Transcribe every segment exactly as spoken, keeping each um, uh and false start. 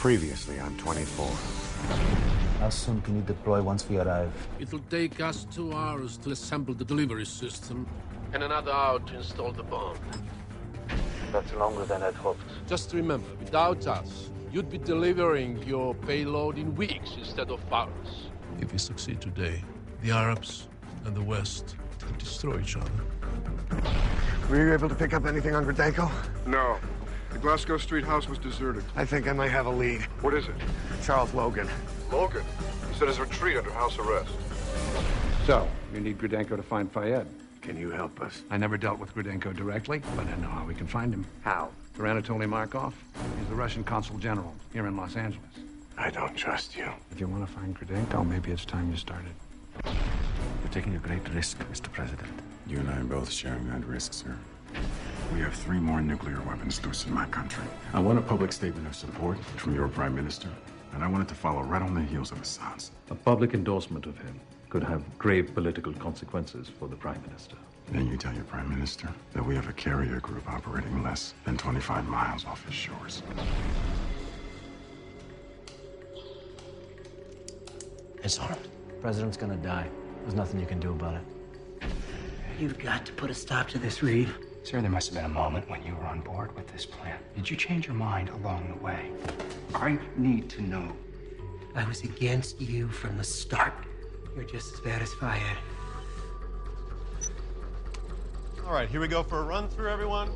Previously on twenty-four. How soon can you deploy once we arrive? It'll take us two hours to assemble the delivery system, and another hour to install the bomb. That's longer than I'd hoped. Just remember, without us, you'd be delivering your payload in weeks instead of hours. If we succeed today, the Arabs and the West will destroy each other. Were you able to pick up anything on Grodenko? No. The Glasgow Street house was deserted. I think I might have a lead. What is it? Charles Logan. Logan? He said his retreat under house arrest. So, you need Grodenko to find Fayed. Can you help us? I never dealt with Grodenko directly, but I know how we can find him. How? Through Anatoly Markov. He's the Russian consul general here in Los Angeles. I don't trust you. If you want to find Grodenko, maybe it's time you started. You're taking a great risk, Mister President. You and I are both sharing that risk, sir. We have three more nuclear weapons loose in my country. I want a public statement of support from your prime minister, and I want it to follow right on the heels of Assad's. A public endorsement of him could have grave political consequences for the Prime Minister. Then you tell your prime minister that we have a carrier group operating less than twenty-five miles off his shores. It's armed. The president's gonna die. There's nothing you can do about it. You've got to put a stop to this, Reed. Sir, there must have been a moment when you were on board with this plan. Did you change your mind along the way? I need to know. I was against you from the start. You're just as bad as Fayed. All right, here we go for a run through, everyone.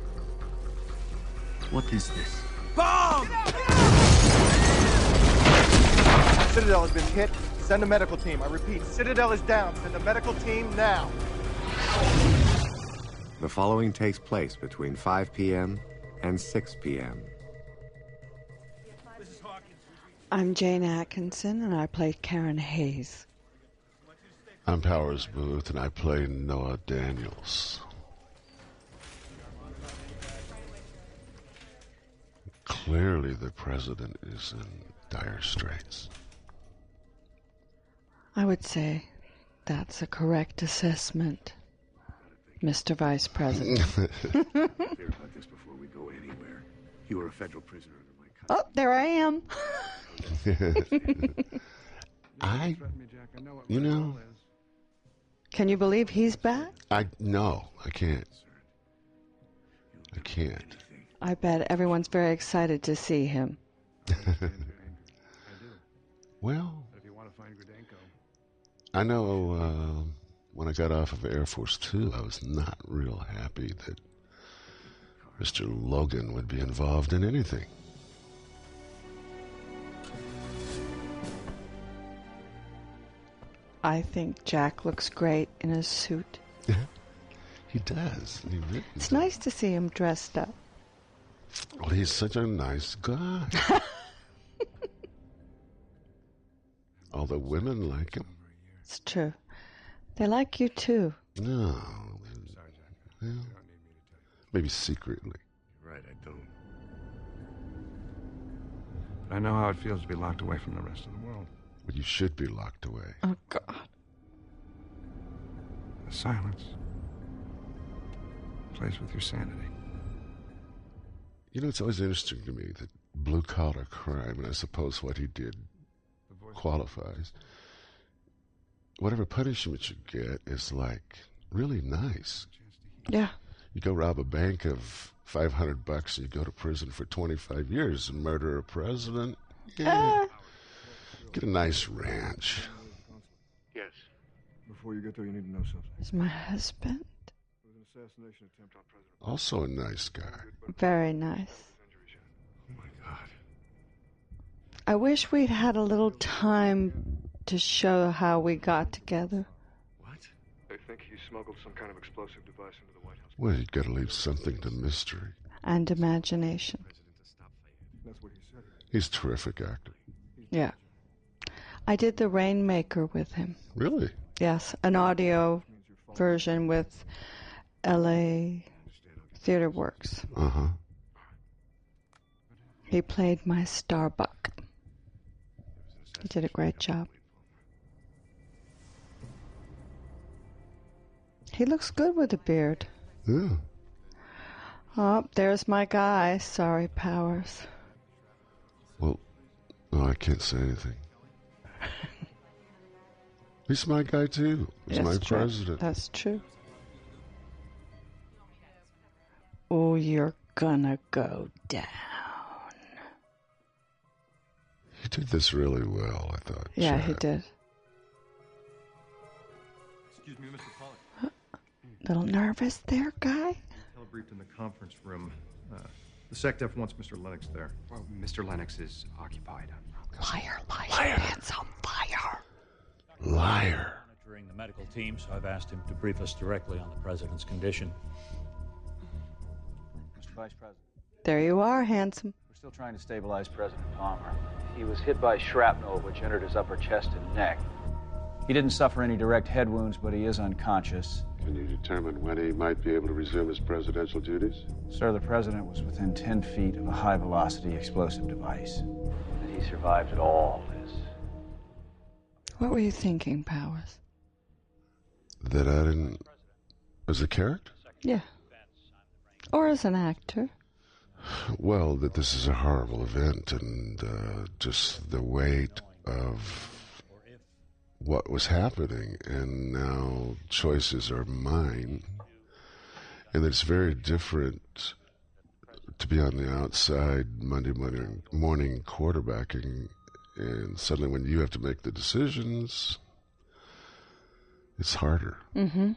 What is this? Bomb! Citadel has been hit. Send a medical team. I repeat, Citadel is down. Send a medical team now. The following takes place between five p m and six p m I'm Jane Atkinson, and I play Karen Hayes. I'm Powers Booth, and I play Noah Daniels. Clearly, the president is in dire straits. I would say that's a correct assessment, Mister Vice President. Clear about this before we go anywhere. You were a federal prisoner under my Oh, there I am. I, you know, Can you believe he's back? I no, I can't. I can't. I bet everyone's very excited to see him. Well, I know uh, when I got off of Air Force Two, I was not real happy that Mister Logan would be involved in anything. I think Jack looks great in his suit. He does. He really It's does. nice to see him dressed up. Well, he's such a nice guy. All the women like him. It's true. They like you too. No. Well, maybe secretly. Right, I don't. But I know how it feels to be locked away from the rest of the world. But you should be locked away. Oh, God. The silence plays with your sanity. You know, it's always interesting to me that blue-collar crime, and I suppose what he did qualifies, whatever punishment you get is, like, really nice. Yeah. You go rob a bank of five hundred bucks and you go to prison for twenty-five years and murder a president. Yeah. Uh. Get a nice ranch. Yes. Before you get there, you need to know something. Is my husband? There was an assassination attempt on President. Also a nice guy. Very nice. Oh, my God. I wish we'd had a little time to show how we got together. What? They think he smuggled some kind of explosive device into the White House. Well, you gotta leave something to mystery. And imagination. That's what he said. He's a terrific actor. Yeah. I did the Rainmaker with him. Really? Yes, an audio version with L A Theater Works. Uh-huh. He played my Starbuck. He did a great job. He looks good with a beard. Yeah. Oh, there's my guy. Sorry, Powers. Well, Oh, I can't say anything. He's my guy, too. He's That's my true. president. That's true. Oh, you're gonna go down. He did this really well, I thought. Yeah, Chad. he did. Excuse me, Mister Pollock. Little nervous there, guy? Telebriefed in the conference room. Uh, the SecDef wants Mister Lennox there. Well, Mister Lennox is occupied. Liar, liar, Liar. handsome liar. Liar. Monitoring the medical team, so I've asked him to brief us directly on the president's condition. Mister Vice President. There you are, handsome. We're still trying to stabilize President Palmer. He was hit by shrapnel, which entered his upper chest and neck. He didn't suffer any direct head wounds, but he is unconscious. Can you determine when he might be able to resume his presidential duties? Sir, the president was within ten feet of a high-velocity explosive device. That he survived at all is... What were you thinking, Powers? That I didn't... As a character? Yeah. Or as an actor. Well, that this is a horrible event, and uh, just the weight of what was happening, and now choices are mine, and it's very different to be on the outside Monday morning, morning quarterbacking, and suddenly when you have to make the decisions, it's harder. Mm-hmm.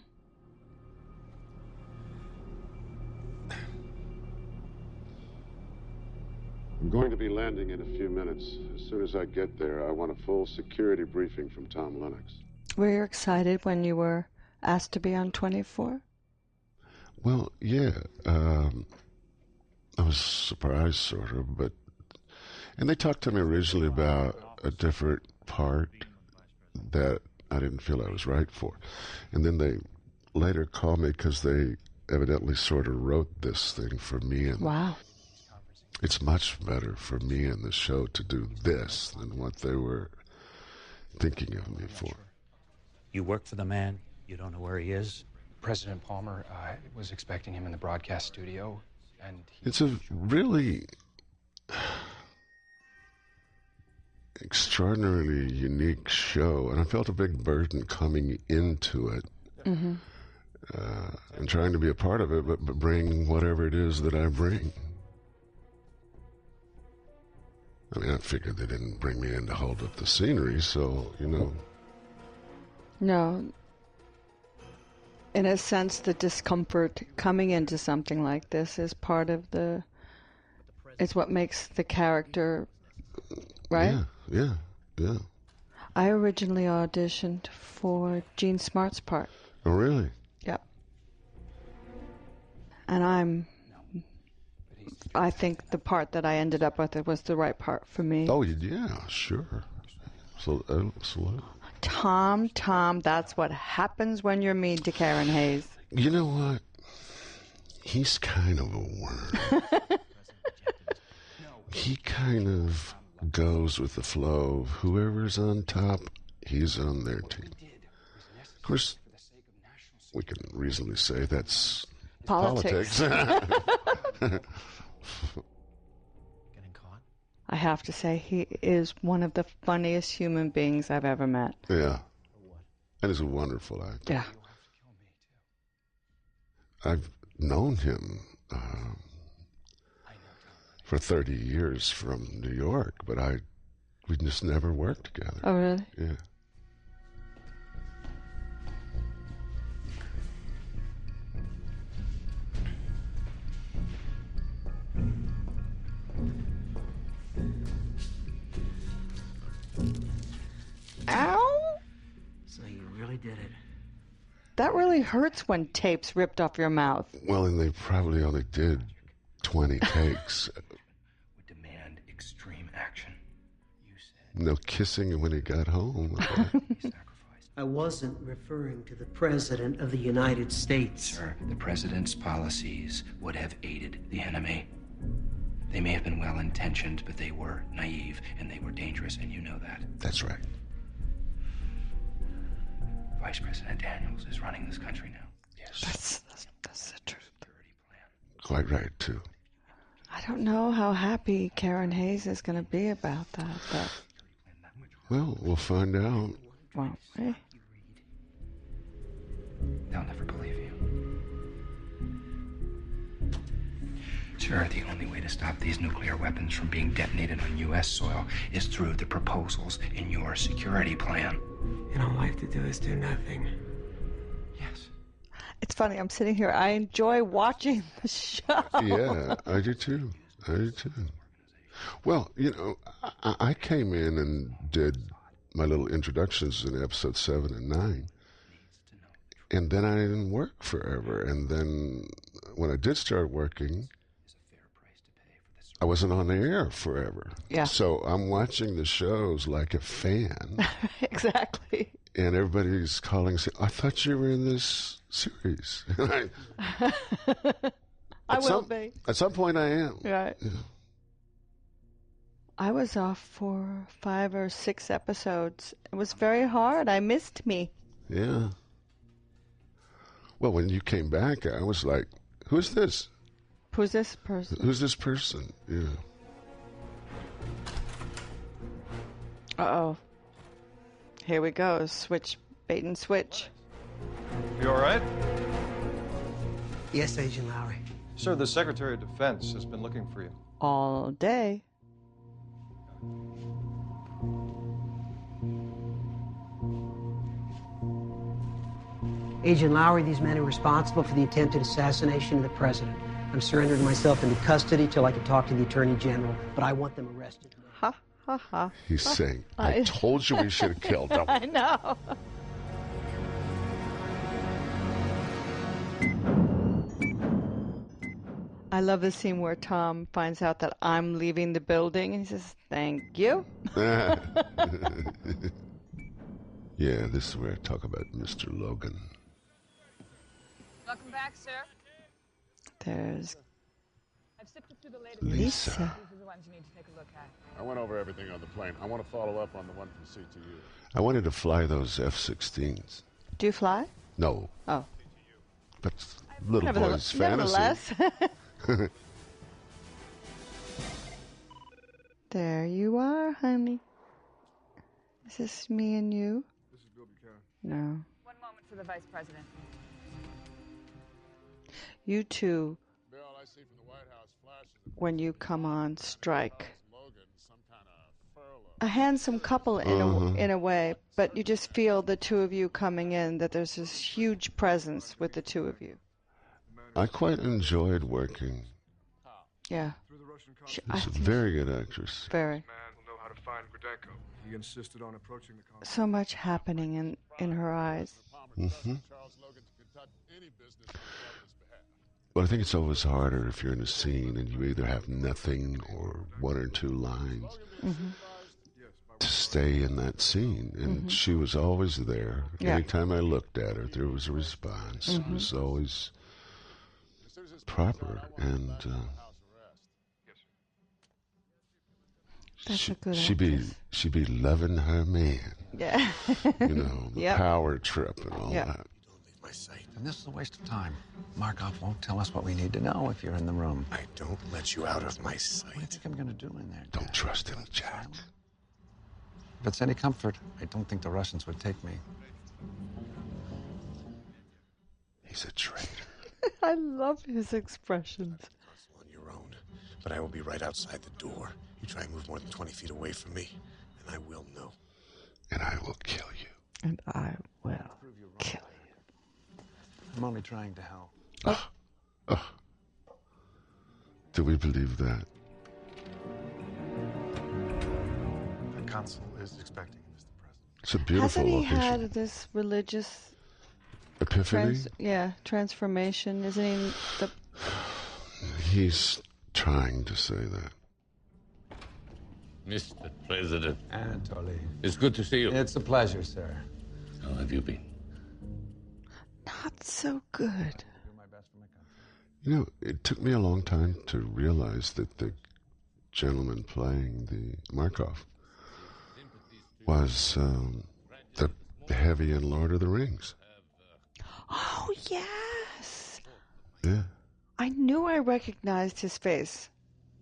I'm going to be landing in a few minutes. As soon as I get there, I want a full security briefing from Tom Lennox. Were you excited when you were asked to be on twenty-four? Well, yeah. Um, I was surprised, sort of, but... And they talked to me originally about a different part that I didn't feel I was right for. And then they later called me because they evidently sort of wrote this thing for me. And wow. It's much better for me in the show to do this than what they were thinking of me for. You work for the man. You don't know where he is. President Palmer uh, was expecting him in the broadcast studio, and he... It's a really extraordinarily unique show, and I felt a big burden coming into it. Mm-hmm. uh, and trying to be a part of it, but, but bring whatever it is that I bring. I mean, I figured they didn't bring me in to hold up the scenery, so, you know. No. In a sense, the discomfort coming into something like this is part of the... It's what makes the character, right? Yeah, yeah, yeah. I originally auditioned for Gene Smart's part. Oh, really? Yep. And I'm... I think the part that I ended up with it was the right part for me. Oh, yeah, sure. So, absolutely. Tom, Tom, that's what happens when you're mean to Karen Hayes. You know what? He's kind of a worm. He kind of goes with the flow of whoever's on top, he's on their team. Of course, we can reasonably say that's politics. politics. I have to say, he is one of the funniest human beings I've ever met. Yeah. And he's a wonderful actor. Yeah. I've known him uh, for thirty years from New York, but I we just never worked together. Oh, really? Yeah. Ow! So you really did it. That really hurts when tape's ripped off your mouth. Well, and they probably only did twenty takes. Would demand extreme action. You said. No kissing when he got home. I wasn't referring to the President of the United States. Sir, the President's policies would have aided the enemy. They may have been well-intentioned, but they were naive, and they were dangerous, and you know that. That's right. Vice President Daniels is running this country now. Yes. That's, that's, that's the truth. Quite right, too. I I don't know how happy Karen Hayes is going to be about that, but... Well, we'll find out. Won't we? They'll never believe you. Sir, the only way to stop these nuclear weapons from being detonated on U S soil is through the proposals in your security plan. And all I have to do is do nothing. Yes. It's funny, I'm sitting here. I enjoy watching the show. Yeah, I do too. I do too. Well, you know, I, I came in and did my little introductions in episode seven and nine. And then I didn't work forever. And then when I did start working, I wasn't on the air forever. Yeah. So I'm watching the shows like a fan. Exactly. And everybody's calling saying, I thought you were in this series. I, I will some, be. At some point I am. Right. Yeah. I was off for five or six episodes. It was very hard. I missed me. Yeah. Well, when you came back, I was like, who's this? Who's this person? Who's this person? Yeah. Uh-oh. Here we go. Switch. Bait and switch. You all right? Yes, Agent Lowry. Sir, the Secretary of Defense has been looking for you. All day. Agent Lowry, these men are responsible for the attempted assassination of the president. I'm surrendering myself into custody till I can talk to the Attorney General, but I want them arrested. Ha, ha, ha. He's ha. saying, I, I told you we should have killed him. I know. I love the scene where Tom finds out that I'm leaving the building, and he says, thank you. Yeah, this is where I talk about Mister Logan. Welcome back, sir. There's I've sifted through the latest Lisa. These are the ones you need to take a look at. I went over everything on the plane. I want to follow up on the one from C T U. I wanted to fly those F sixteens. Do you fly? No. Oh. But little boy's fantasy. Nevertheless. There you are, honey. Is this me and you? This is Bill Buchanan. No. One moment for the Vice President. You two, Bill, I see from the White House flashes when you come on strike, Logan, some kind of furlough. a handsome couple in Uh-huh. a in a way, but you just feel the two of you coming in, that there's this huge presence with the two of you. I quite enjoyed working. Yeah. She, I She's a think very good actress. very. Man will know how to find Grodenko. He insisted on approaching the consul. So much happening in, in her eyes. Mm-hmm. But I think it's always harder if you're in a scene and you either have nothing or one or two lines Mm-hmm. to stay in that scene. And Mm-hmm. she was always there. Yeah. Anytime I looked at her, there was a response. Mm-hmm. It was always proper. And uh, That's she, a good she be actress. she be loving her man. Yeah. You know, the Yep. power trip and all Yeah. that. My sight. And this is a waste of time. Markov won't tell us what we need to know if you're in the room. I don't let you out of my sight. What do you think I'm going to do in there? Don't trust him, Jack. If it's any comfort, I don't think the Russians would take me. He's a traitor. I love his expressions. On your own, but I will be right outside the door. You try and move more than twenty feet away from me, and I will know. And I will kill you. And I will kill you. I'm only trying to help. Oh. Oh. Do we believe that? The consul is expecting Mister President. It's a beautiful Hasn't he location. had this religious Epiphany? trans- yeah, transformation? Isn't he the... He's trying to say that. Mister President. Anatoly. It's good to see you. It's a pleasure, sir. How have you been? Not so good. You know, it took me a long time to realize that the gentleman playing the Markov was um, the heavy in Lord of the Rings. Oh, yes. Yeah. I knew I recognized his face.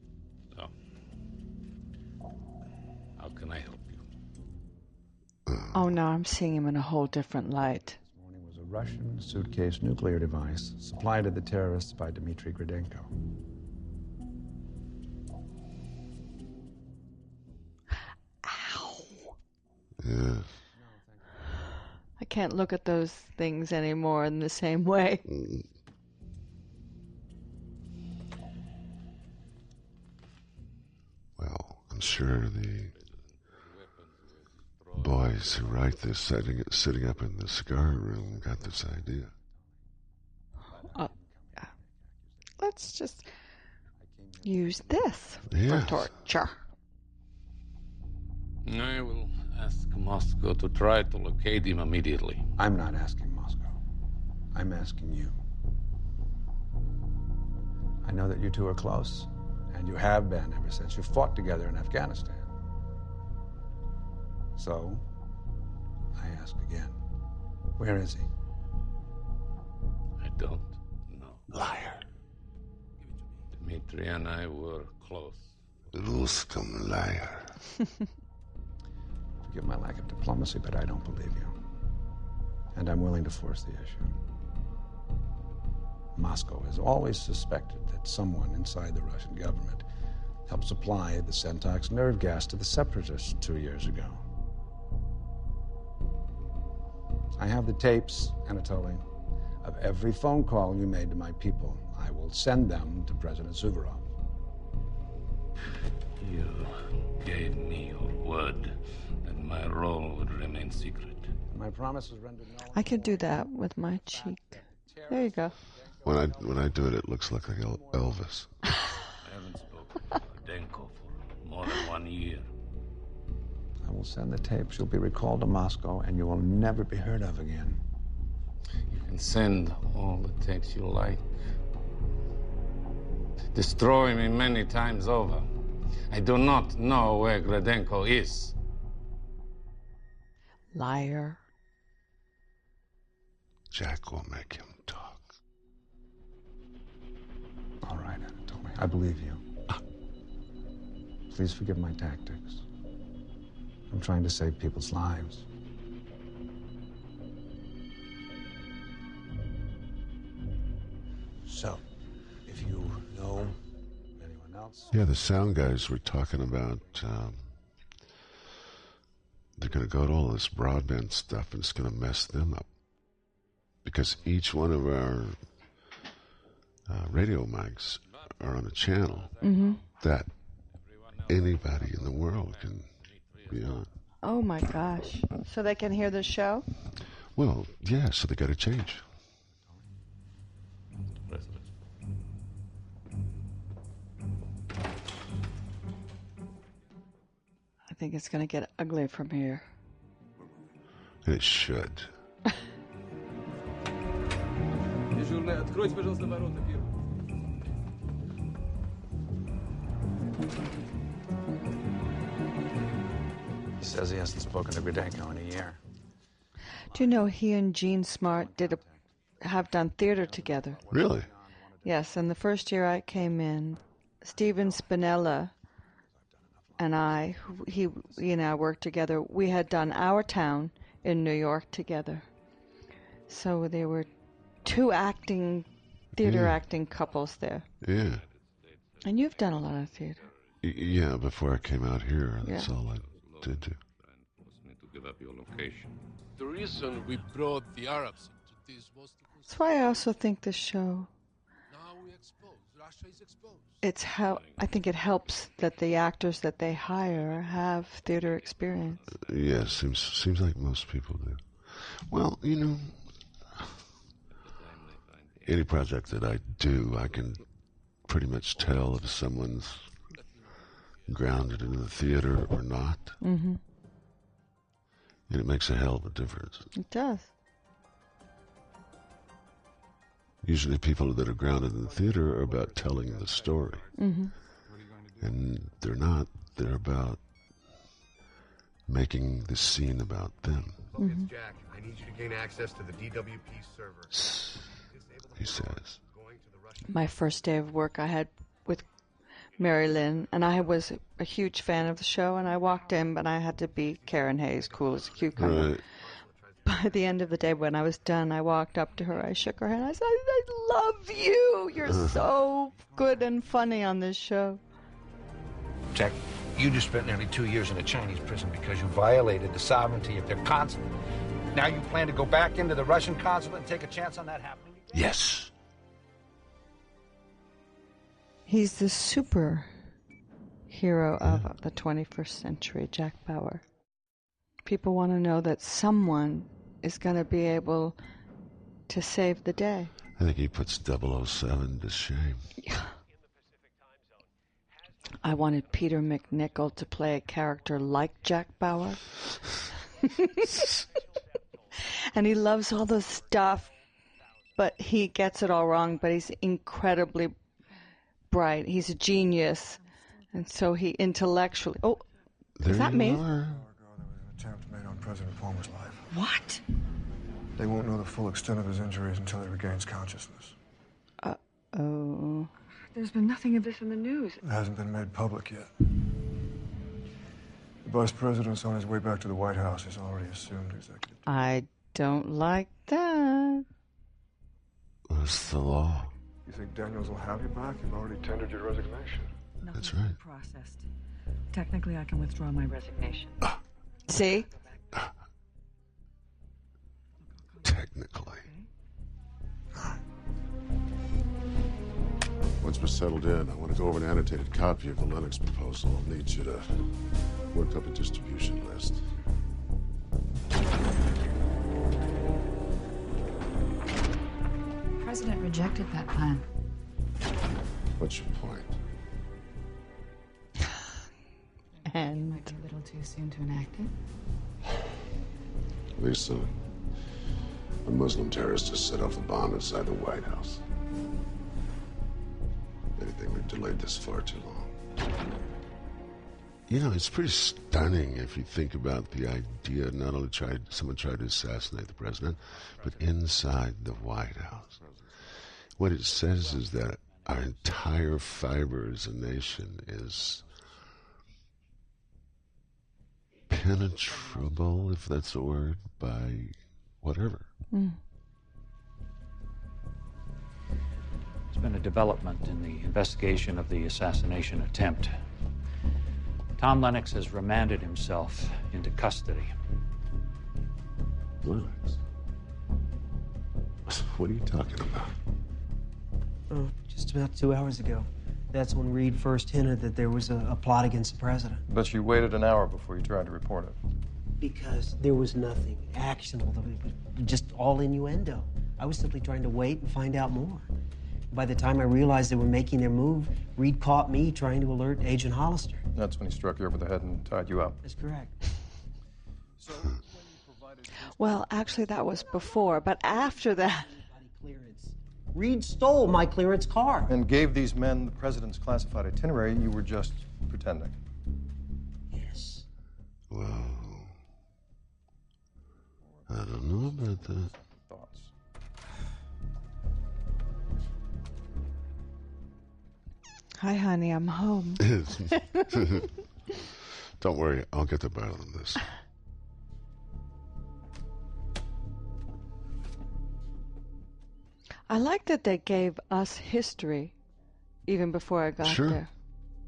can I help you? Oh, no, I'm seeing him in a whole different light. It was a Russian suitcase nuclear device supplied to the terrorists by Dmitry Gradenko. Yeah. I can't look at those things anymore in the same way. Mm. Well, I'm sure the boys who write this sitting, sitting up in the cigar room got this idea. Uh, let's just use this Yes. for torture. I will ask Moscow to try to locate him immediately. I'm not asking Moscow. I'm asking you. I know that you two are close, and you have been ever since you fought together in Afghanistan. So, I ask again, where is he? I don't know. Liar. Dmitri and I were close. Ruscom liar. Forgive my lack of diplomacy, but I don't believe you. And I'm willing to force the issue. Moscow has always suspected that someone inside the Russian government helped supply the Sentox nerve gas to the separatists two years ago. I have the tapes, Anatoly, of every phone call you made to my people. I will send them to President Suvorov. You gave me your word that my role would remain secret. My promise is rendered null. I could do that with my cheek. There you go. When I when I do it, it looks like El- Elvis. I haven't spoken to Gradenko for more than one year. I will send the tapes. You'll be recalled to Moscow, and you will never be heard of again. You can send all the tapes you like. Destroy me many times over. I do not know where Gradenko is. Liar. Jack will make him talk. All right, Anatoly. I believe you. Please forgive my tactics. I'm trying to save people's lives. So, if you know anyone else... Yeah, the sound guys were talking about um, they're going to go to all this broadband stuff and it's going to mess them up. Because each one of our uh, radio mics are on a channel Mm-hmm. that anybody in the world can be on. Oh my gosh. So they can hear the show? Well, yeah, so they got to change. I think it's going to get ugly from here. And it should. Дежурный, откройте, пожалуйста, ворота первым. He says he hasn't spoken to Gradenko in a year. Do you know he and Gene Smart did a, have done theater together? Really? Yes, and the first year I came in, Steven Spinella and I, who- he, he and I worked together. We had done Our Town in New York together. So there were two acting, theater Yeah. acting couples there. Yeah. And you've done a lot of theater. Y- Yeah, before I came out here, that's Yeah. all I did do. To give up your location. The reason we brought the Arabs into this was to That's why I also think this show, now we expose. Russia is exposed. it's how, I think it helps that the actors that they hire have theater experience. Yeah, seems seems like most people do. Well, you know, any project that I do, I can pretty much tell if someone's grounded in the theater or not. Mm-hmm. And it makes a hell of a difference. It does. Usually people that are grounded in the theater are about telling the story. Mm-hmm. And they're not. They're about making the scene about them, Mm-hmm. It's Jack. I need you to gain access to the D W P server. he says. My first day of work, I had with Mary Lynn, and I was a huge fan of the show, and I walked in, but I had to be Karen Hayes, cool as a cucumber. Right. By the end of the day, when I was done, I walked up to her, I shook her hand, I said, I love you! You're so good and funny on this show. Jack, you just spent nearly two years in a Chinese prison because you violated the sovereignty of their consulate. Now you plan to go back into the Russian consulate and take a chance on that happening again? Yes. He's the super hero of the twenty-first century, Jack Bauer. People want to know that someone is going to be able to save the day. I think he puts double oh seven to shame. Yeah. I wanted Peter McNichol to play a character like Jack Bauer. And he loves all the stuff, but he gets it all wrong, but he's incredibly bright. He's a genius. And so he intellectually... Oh, there is that you me? Are. Attempt made on President Palmer's life. What? They won't know the full extent of his injuries until he regains consciousness. Uh-oh. There's been nothing of this in the news. It hasn't been made public yet. The vice president's on his way back to the White House. He's already assumed executive. I don't like that. What's the law? You think Daniels will have you back? You've already tendered your resignation. That's right. Processed. Technically, I can withdraw my resignation. See? Technically. Once we're settled in, I want to go over an annotated copy of the Lennox proposal. I'll need you to work up a distribution list. The president rejected that plan. What's your point? And might be a little too soon to enact it. Lisa, a Muslim terrorist has set off a bomb inside the White House. Anything we've delayed this far too long. You know, it's pretty stunning if you think about the idea. Not only tried someone tried to assassinate the president, but inside the White House. What it says is that our entire fiber as a nation is penetrable, if that's a word, by whatever. Mm. There's been a development in the investigation of the assassination attempt. Tom Lennox has remanded himself into custody. Lennox? What are you talking about? Oh, just about two hours ago. That's when Reed first hinted that there was a, a plot against the president. But you waited an hour before you tried to report it. Because there was nothing actionable. It was just all innuendo. I was simply trying to wait and find out more. By the time I realized they were making their move, Reed caught me trying to alert Agent Hollister. That's when he struck you over the head and tied you up. That's correct. So, Well, actually, that was before, but after that... Reed stole my clearance car. And gave these men the president's classified itinerary. You were just pretending. Yes. Well, I don't know about that. Thoughts? Hi, honey, I'm home. Don't worry, I'll get the bottom of this. I like that they gave us history even before I got Sure. there.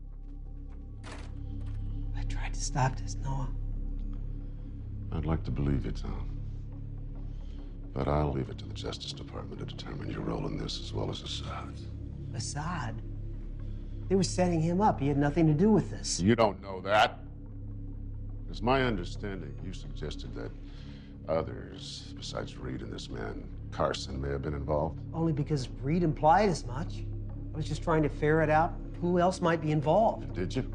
I tried to stop this, Noah. I'd like to believe you, Tom. But I'll leave it to the Justice Department to determine your role in this as well as Assad's. Assad? They were setting him up. He had nothing to do with this. You don't know that. It's my understanding you suggested that others, besides Reed and this man, Carson, may have been involved. Only because Reed implied as much. I was just trying to ferret out who else might be involved. Did you?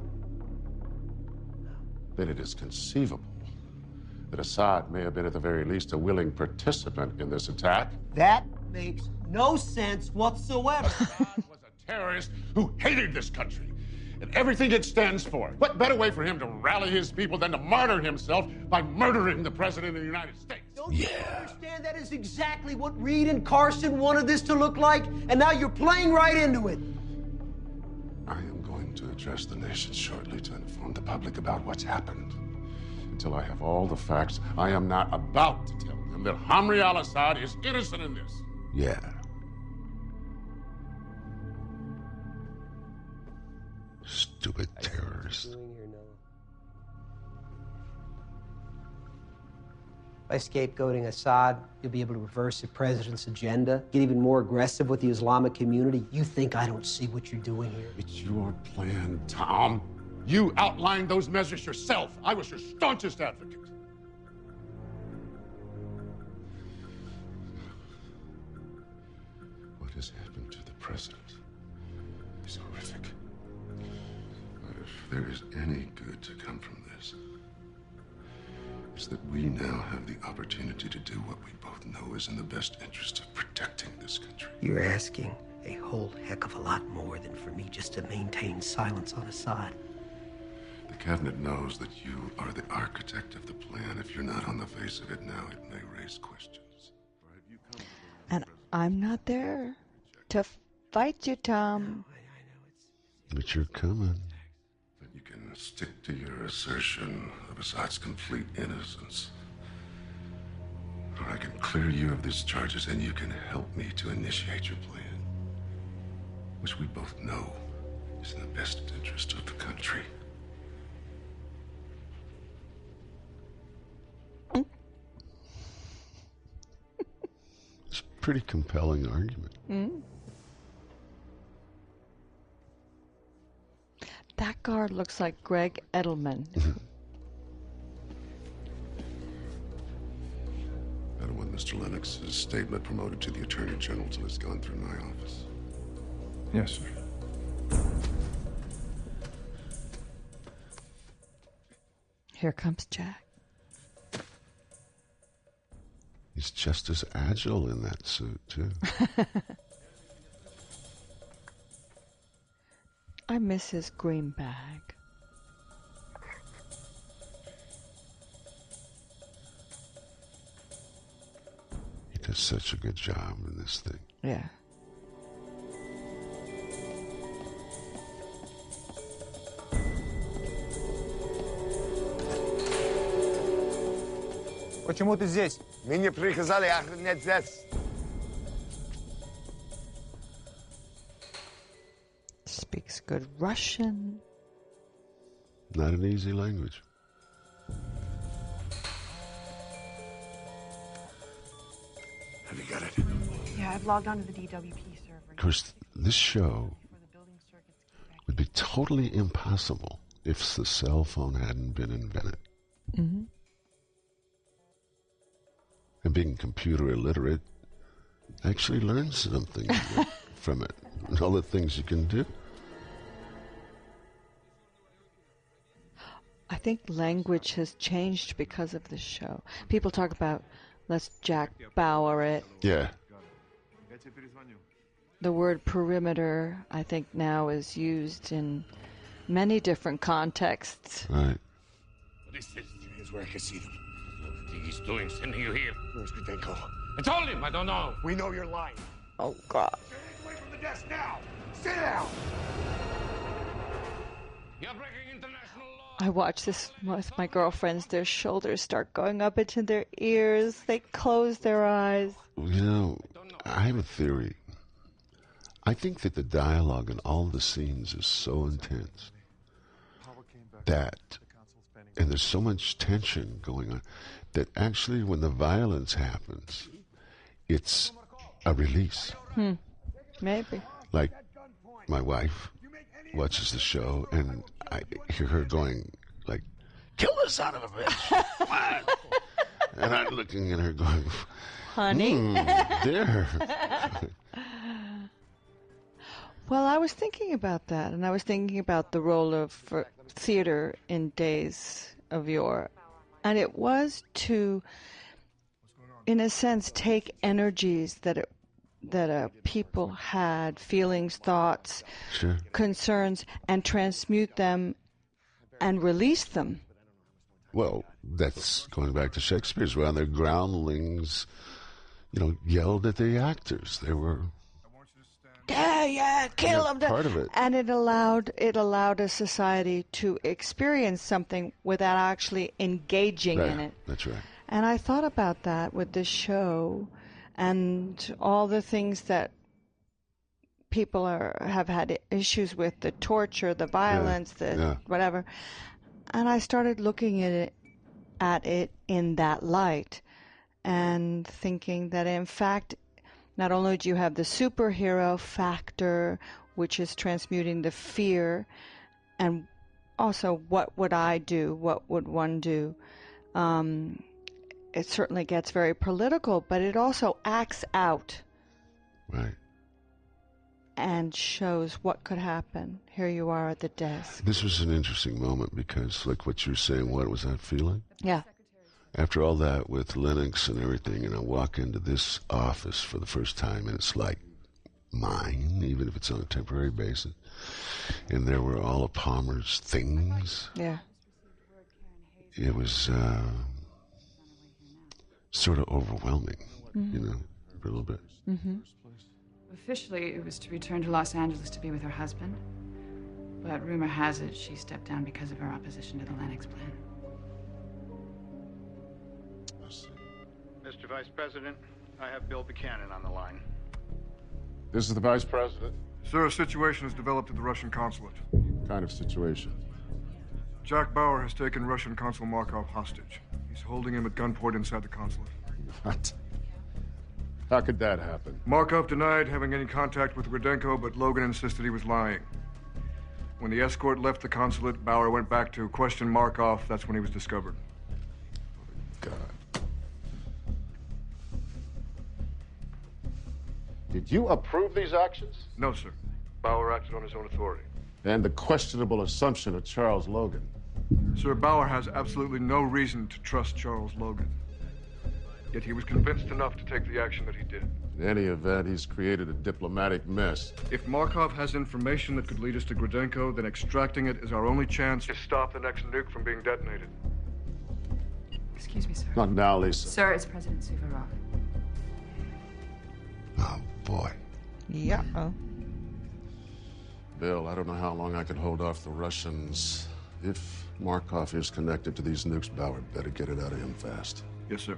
Then it is conceivable that Assad may have been at the very least a willing participant in this attack. That makes no sense whatsoever. Was a terrorist who hated this country and everything it stands for. What better way for him to rally his people than to martyr himself by murdering the President of the United States? Don't you understand that is exactly what Reed and Carson wanted this to look like? And now you're playing right into it. I am going to address the nation shortly to inform the public about what's happened. Until I have all the facts, I am not about to tell them that Hamri al-Assad is innocent in this. Yeah. Stupid terrorist. By scapegoating Assad, you'll be able to reverse the president's agenda, get even more aggressive with the Islamic community. You think I don't see what you're doing here? It's your plan, Tom. You outlined those measures yourself. I was your staunchest advocate. What has happened to the president is horrific. If there is any good to come from this, it's that we now have the opportunity to do what we both know is in the best interest of protecting this country. You're asking a whole heck of a lot more than for me just to maintain silence on Assad. The cabinet knows that you are the architect of the plan. If you're not on the face of it now, it may raise questions. And I'm not there to fight you, Tom. But you're coming. But you can stick to your assertion of Assad's complete innocence. Or I can clear you of these charges and you can help me to initiate your plan. Which we both know is in the best interest of the country. It's a pretty compelling argument. Mm. That guard looks like Greg Edelman. I don't want Mister Lennox's statement promoted to the Attorney General till it's gone through my office. Yes, sir. Here comes Jack. He's just as agile in that suit, too. I miss his green bag. He does such a good job in this thing. Yeah. Почему ты здесь? Мне приказали охранять здесь. Speaks good Russian. Not an easy language. Have you got it? Yeah, I've logged onto the D W P server. Of course, this show would be totally impossible if the cell phone hadn't been invented. Mm-hmm. And being computer illiterate, I actually learned something from it. All the things you can do. I think language has changed because of this show. People talk about, let's Jack Bauer it. Yeah. The word perimeter, I think, now is used in many different contexts. Right. What is this? Here's where I can see them. What do you think he's doing sending you here? Where's Gradenko? I told him, I don't know. We know you're lying. Oh, God. Get away from the desk now! Sit down! You're breaking international law. I watch this with my girlfriends. Their shoulders start going up into their ears. They close their eyes. You know, I have a theory. I think that the dialogue in all the scenes is so intense that, and there's so much tension going on, that actually when the violence happens, it's a release. Hmm. Maybe. Like, my wife watches the show, and I hear her going, like, kill this son of a bitch. What? And I'm looking at her going, honey. Mm, dear. Well, I was thinking about that, and I was thinking about the role of for theater in days of yore. And it was to, in a sense, take energies that it, that uh, people had, feelings, thoughts, sure. concerns, and transmute them and release them. Well, that's going back to Shakespeare's, when their groundlings, you know, yelled at the actors. They were... Dead! yeah, kill Yeah, him. part of it. And it allowed it allowed a society to experience something without actually engaging Right. in it. That's right. And I thought about that with this show and all the things that people are have had issues with, the torture, the violence, the yeah. whatever. And I started looking at it at it in that light and thinking that in fact not only do you have the superhero factor, which is transmuting the fear, and also what would I do, what would one do, um, it certainly gets very political, but it also acts out. Right. And shows what could happen. Here you are at the desk. This was an interesting moment because, like what you're saying, what was that feeling? Yeah. After all that with Lennox and everything, and I walk into this office for the first time, and it's like mine, even if it's on a temporary basis. And there were all of Palmer's things. Yeah. It was uh, sort of overwhelming, Mhm. you know, for a little bit. Mm-hmm. Officially, it was to return to Los Angeles to be with her husband. But rumor has it she stepped down because of her opposition to the Lennox plan. Mister Vice President, I have Bill Buchanan on the line. This is the Vice President. Sir, a situation has developed at the Russian consulate. What kind of situation? Jack Bauer has taken Russian Consul Markov hostage. He's holding him at gunpoint inside the consulate. What? How could that happen? Markov denied having any contact with Rudenko, but Logan insisted he was lying. When the escort left the consulate, Bauer went back to question Markov. That's when he was discovered. God. Did you approve these actions? No, sir. Bauer acted on his own authority. And the questionable assumption of Charles Logan. Sir, Bauer has absolutely no reason to trust Charles Logan. Yet he was convinced enough to take the action that he did. In any event, he's created a diplomatic mess. If Markov has information that could lead us to Grudenko, then extracting it is our only chance to stop the next nuke from being detonated. Excuse me, sir. Not now, Lisa. Sir, it's President Suvorov. Oh, boy. Yeah. Bill, I don't know how long I can hold off the Russians. If Markov is connected to these nukes, Bauer better get it out of him fast. Yes, sir.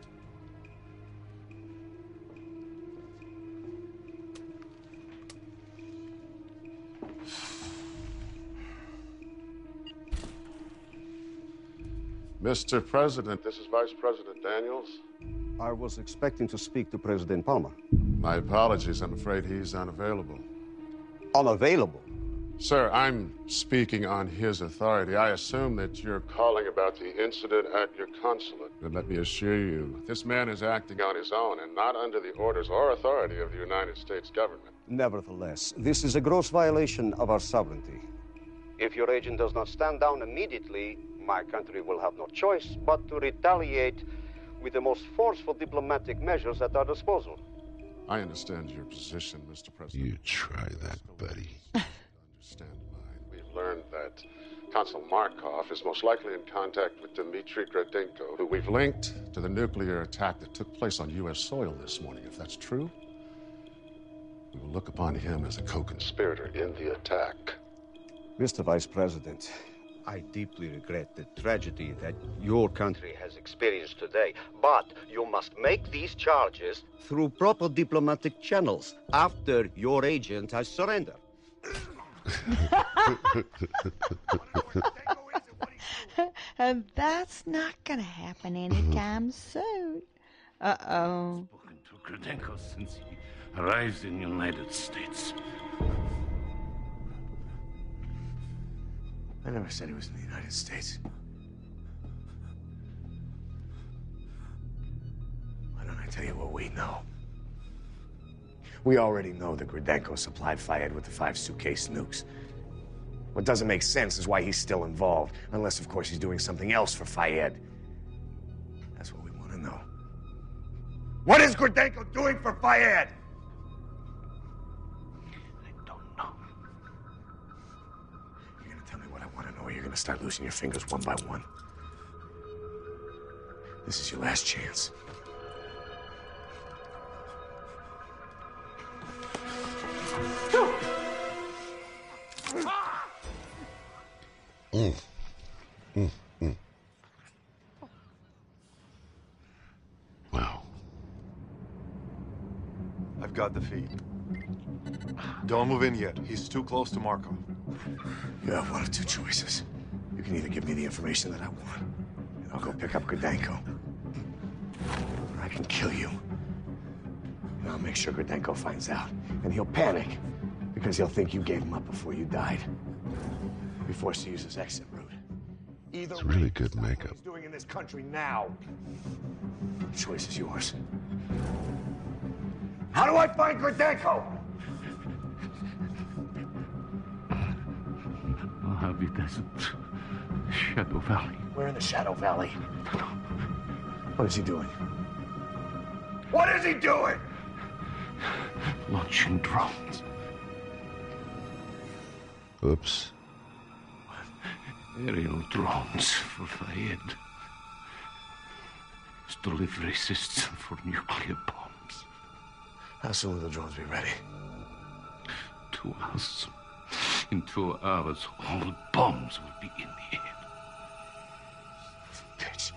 Mister President, this is Vice President Daniels. I was expecting to speak to President Palmer. My apologies. I'm afraid he's unavailable. Unavailable? Sir, I'm speaking on his authority. I assume that you're calling about the incident at your consulate. But let me assure you, this man is acting on his own and not under the orders or authority of the United States government. Nevertheless, this is a gross violation of our sovereignty. If your agent does not stand down immediately, my country will have no choice but to retaliate with the most forceful diplomatic measures at our disposal. I understand your position, Mister President. You try that, buddy. Understand mine. We've learned that Consul Markov is most likely in contact with Dmitry Gradenko, who we've linked to the nuclear attack that took place on U S soil this morning. If that's true, we will look upon him as a co-conspirator in the attack. Mister Vice President, I deeply regret the tragedy that your country has experienced today, but you must make these charges through proper diplomatic channels after your agent has surrendered. And that's not gonna happen anytime soon. Uh-oh. Spoken to Gradenko since he arrived in the United States. I never said he was in the United States. Why don't I tell you what we know? We already know that Gradenko supplied Fayed with the five suitcase nukes. What doesn't make sense is why he's still involved, unless, of course, he's doing something else for Fayed. That's what we want to know. What is Gradenko doing for Fayed? Or you're gonna start losing your fingers one by one. This is your last chance. Mm. Mm. Mm. Wow. I've got the feed. Don't move in yet. He's too close to Markov. You have one of two choices. You can either give me the information that I want, and I'll go pick up Greidenko. Or I can kill you. And I'll make sure Greidenko finds out. And he'll panic, because he'll think you gave him up before you died. He'll be forced to use his exit route. Either It's really good makeup. what he's doing in this country now. The choice is yours. How do I find Greidenko? Mojave Desert, Shadow Valley. We're in the Shadow Valley. What is he doing? What is he doing? Launching drones. Oops. Aerial drones for Fayed. Delivery system for nuclear bombs. How soon will the drones be ready? Two hours. In two hours, all the bombs will be in the air. Bitch.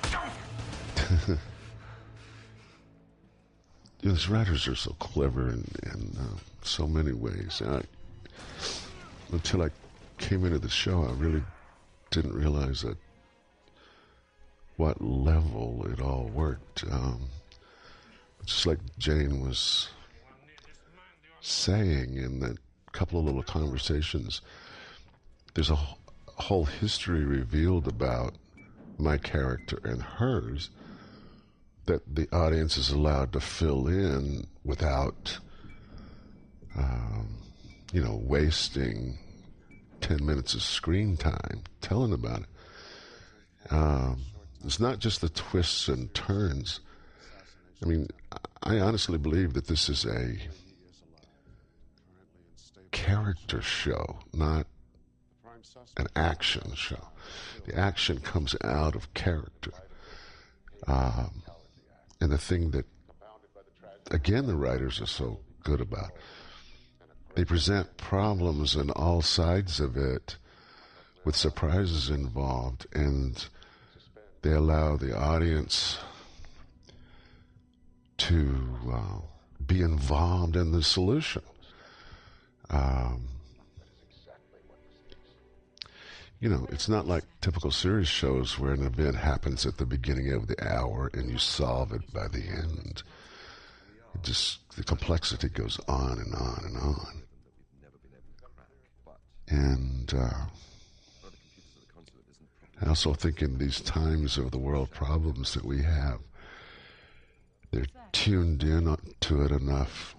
You know, these writers are so clever in, in uh, so many ways. I, until I came into the show, I really didn't realize that what level it all worked. Um, just like Jane was saying in that couple of little conversations, there's a wh- whole history revealed about my character and hers that the audience is allowed to fill in without, um, you know, wasting ten minutes of screen time telling about it. Um, it's not just the twists and turns. I mean, I honestly believe that this is a character show, not an action show. The action comes out of character. Um, and the thing that, again, the writers are so good about, they present problems on all sides of it with surprises involved, and they allow the audience to uh, be involved in the solution. Um, you know, it's not like typical series shows where an event happens at the beginning of the hour and you solve it by the end. It just, the complexity goes on and on and on. And uh, I also think in these times of the world problems that we have, they're tuned in to it enough,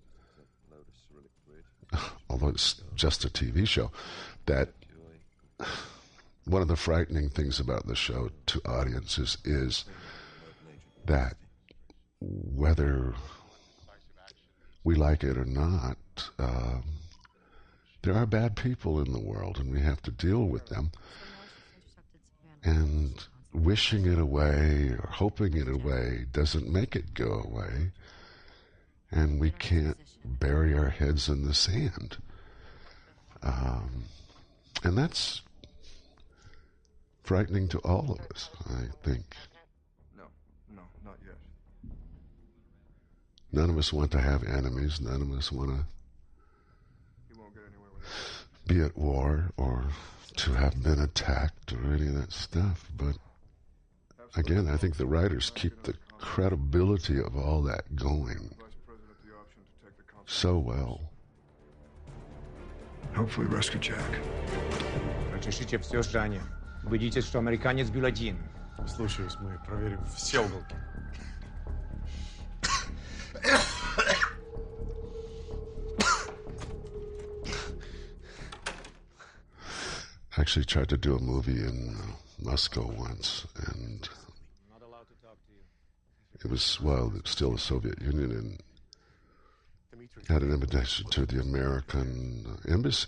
although it's just a T V show, that one of the frightening things about the show to audiences is that whether we like it or not, um, there are bad people in the world, and we have to deal with them. And wishing it away or hoping it away doesn't make it go away. And we can't bury our heads in the sand. Um, and that's frightening to all of us, I think. No, no, not yet. None of us want to have enemies. None of us want to be at war or to have been attacked or any of that stuff. But again, I think the writers keep the credibility of all that going so well. Hopefully rescue Jack. Прочешите все здание. Убедитесь, что американец был один. Слушаюсь, мы проверим все уголки. I actually tried to do a movie in uh, Moscow once, and it was, well, it was still the Soviet Union, and had an invitation to the American uh, embassy.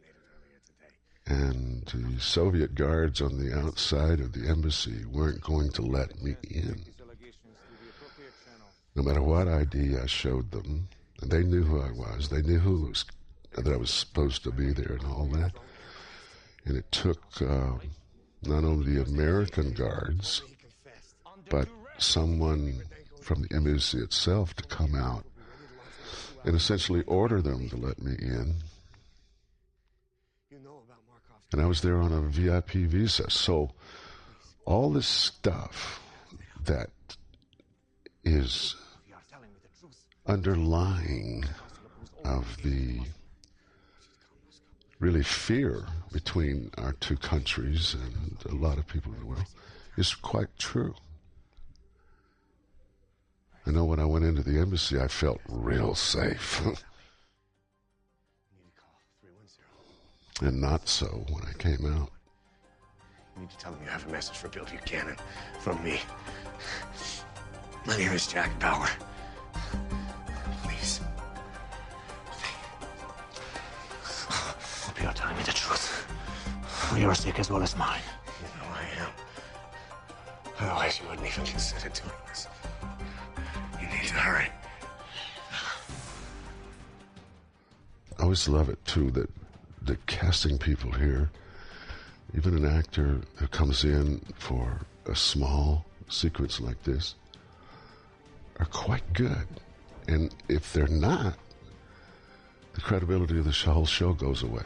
And the Soviet guards on the outside of the embassy weren't going to let me in. No matter what I D I showed them, They knew who I was. They knew who was, that I was supposed to be there and all that. And it took uh, not only the American guards, but someone from the embassy itself to come out and essentially order them to let me in. And I was there on a V I P visa. So all this stuff that is underlying of the really fear between our two countries and a lot of people in the world is quite true. I know when I went into the embassy, I felt real safe. And not so when I came out. You need to tell him you have a message for Bill Buchanan from me. My name is Jack Bauer. Please. Hope you're telling me the truth. You're sick as well as mine. You know I am. Otherwise, you wouldn't even consider doing this. You need to hurry. I always love it, too, that the casting people here, even an actor who comes in for a small sequence like this, are quite good. And if they're not, the credibility of the whole show goes away.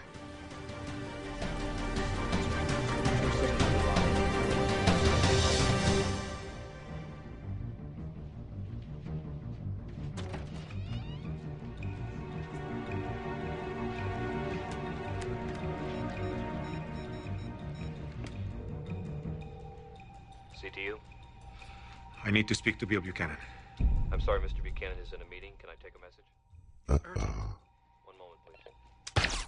C T U? I need to speak to Bill Buchanan. I'm sorry, Mister Buchanan is in a meeting. Can I take a message? Uh-oh. One moment, please.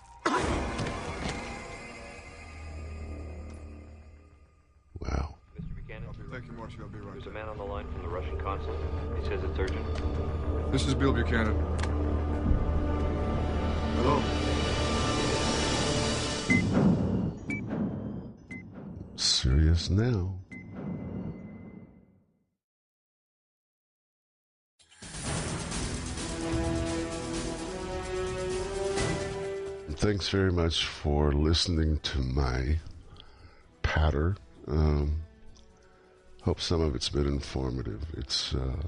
Wow. Mister Buchanan? Thank you, Marcy. I'll be right There's there. a man on the line from the Russian consulate. He says it's urgent. This is Bill Buchanan. Hello? Serious now. Thanks very much for listening to my patter. Um, hope some of it's been informative. It's uh,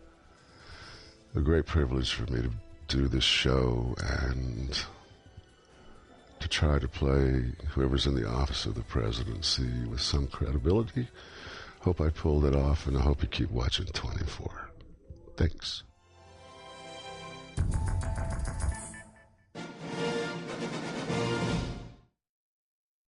a great privilege for me to do this show and to try to play whoever's in the office of the presidency with some credibility. Hope I pulled it off, and I hope you keep watching twenty-four. Thanks.